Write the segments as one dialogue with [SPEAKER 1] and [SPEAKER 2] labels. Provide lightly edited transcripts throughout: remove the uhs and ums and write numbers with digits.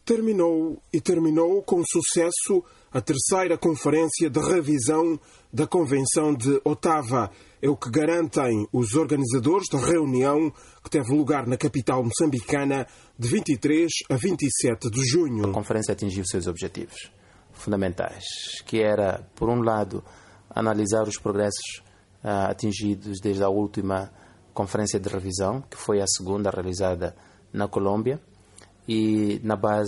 [SPEAKER 1] Terminou com sucesso a terceira conferência de revisão da Convenção de Ottawa. É o que garantem os organizadores da reunião que teve lugar na capital moçambicana de 23 a 27 de junho.
[SPEAKER 2] A conferência atingiu seus objetivos fundamentais, que era, por um lado, analisar os progressos atingidos desde a última conferência de revisão, que foi a segunda realizada na Colômbia, e na base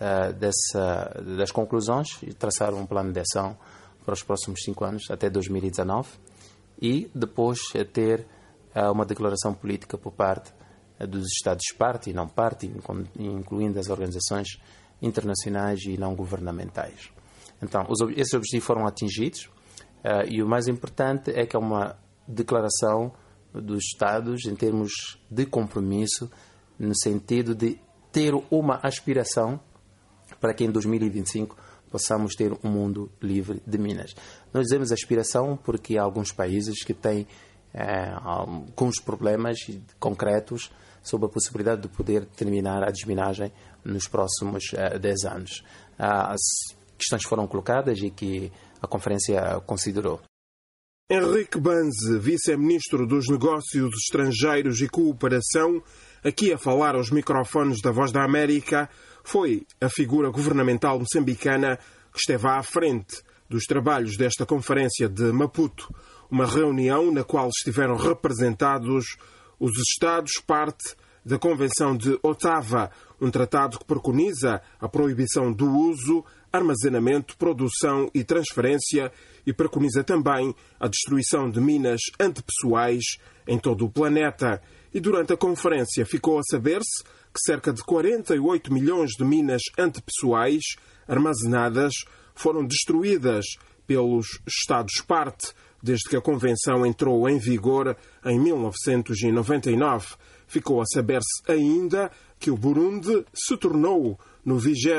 [SPEAKER 2] das conclusões traçar um plano de ação para os próximos 5 anos, até 2019, e depois ter uma declaração política por parte dos Estados-parte e não-parte, incluindo as organizações internacionais e não governamentais. Então, esses objetivos foram atingidos, e o mais importante é que é uma declaração dos Estados em termos de compromisso, no sentido de ter uma aspiração para que em 2025 possamos ter um mundo livre de minas. Nós dizemos aspiração porque há alguns países que têm alguns problemas concretos sobre a possibilidade de poder terminar a desminagem nos próximos 10 anos. As questões foram colocadas e que a conferência considerou.
[SPEAKER 1] Henrique Banze, vice-ministro dos Negócios Estrangeiros e Cooperação, aqui a falar aos microfones da Voz da América, foi a figura governamental moçambicana que esteve à frente dos trabalhos desta conferência de Maputo, uma reunião na qual estiveram representados os Estados-parte da Convenção de Ottawa, um tratado que preconiza a proibição do uso, armazenamento, produção e transferência e preconiza também a destruição de minas antipessoais em todo o planeta. E durante a conferência ficou a saber-se que cerca de 48 milhões de minas antipessoais armazenadas foram destruídas pelos Estados-parte desde que a Convenção entrou em vigor em 1999. Ficou a saber-se ainda que o Burundi se tornou no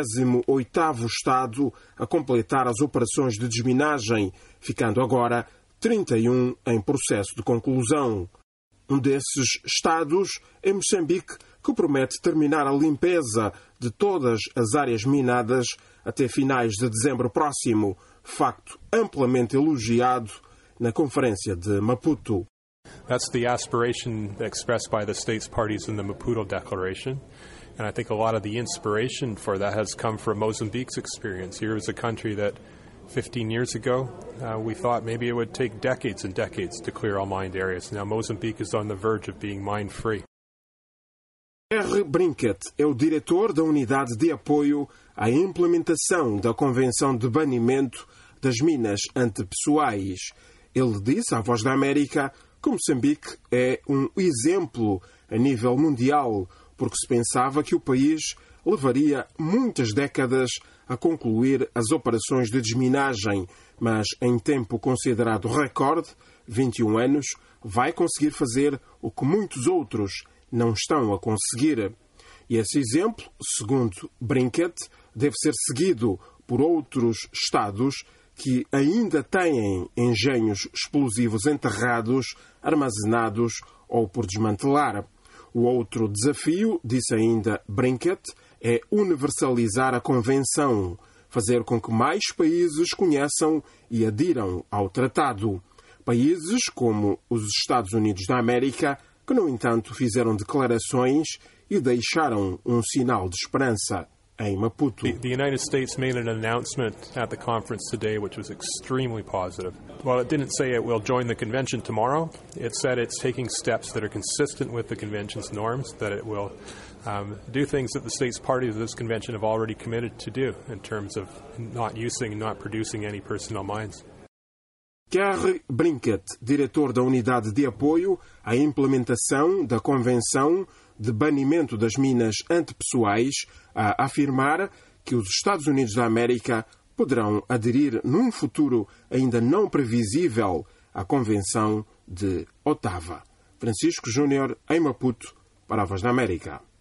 [SPEAKER 1] 28º Estado a completar as operações de desminagem, ficando agora 31 em processo de conclusão. Um desses Estados é Moçambique, que promete terminar a limpeza de todas as áreas minadas até finais de dezembro próximo, facto amplamente elogiado na Conferência de Maputo.
[SPEAKER 3] That's the aspiration expressed by the states parties in the Maputo Declaration. And I think a lot of the inspiration for that has come from Mozambique's experience. Here is a country that 15 years ago, we thought maybe it would take decades and decades to clear all mined areas. Now Mozambique is on the verge of being mine-free.
[SPEAKER 1] R. Brinket é o diretor da Unidade de Apoio à Implementação da Convenção de Banimento das Minas Antipessoais. Ele disse à Voz da América que Moçambique é um exemplo a nível mundial, porque se pensava que o país levaria muitas décadas a concluir as operações de desminagem, mas em tempo considerado recorde, 21 anos, vai conseguir fazer o que muitos outros não estão a conseguir. E esse exemplo, segundo Brinket, deve ser seguido por outros Estados que ainda têm engenhos explosivos enterrados, armazenados ou por desmantelar. O outro desafio, disse ainda Brinket, é universalizar a Convenção, fazer com que mais países conheçam e adiram ao tratado. Países como os Estados Unidos da América, que, no entanto, fizeram declarações e deixaram um sinal de esperança em Maputo.
[SPEAKER 3] The United States made an announcement at the conference today which was extremely positive. While it didn't say it will join the convention tomorrow, it said it's taking steps that are consistent with the convention's norms, that it will do things that the states parties of this convention have already committed to do in terms of not using and not producing any personal mines.
[SPEAKER 1] Gary Brinket, diretor da Unidade de Apoio à Implementação da Convenção de Banimento das Minas Antipessoais, a afirmar que os Estados Unidos da América poderão aderir num futuro ainda não previsível à Convenção de Ottawa. Francisco Júnior, em Maputo, para a Voz da América.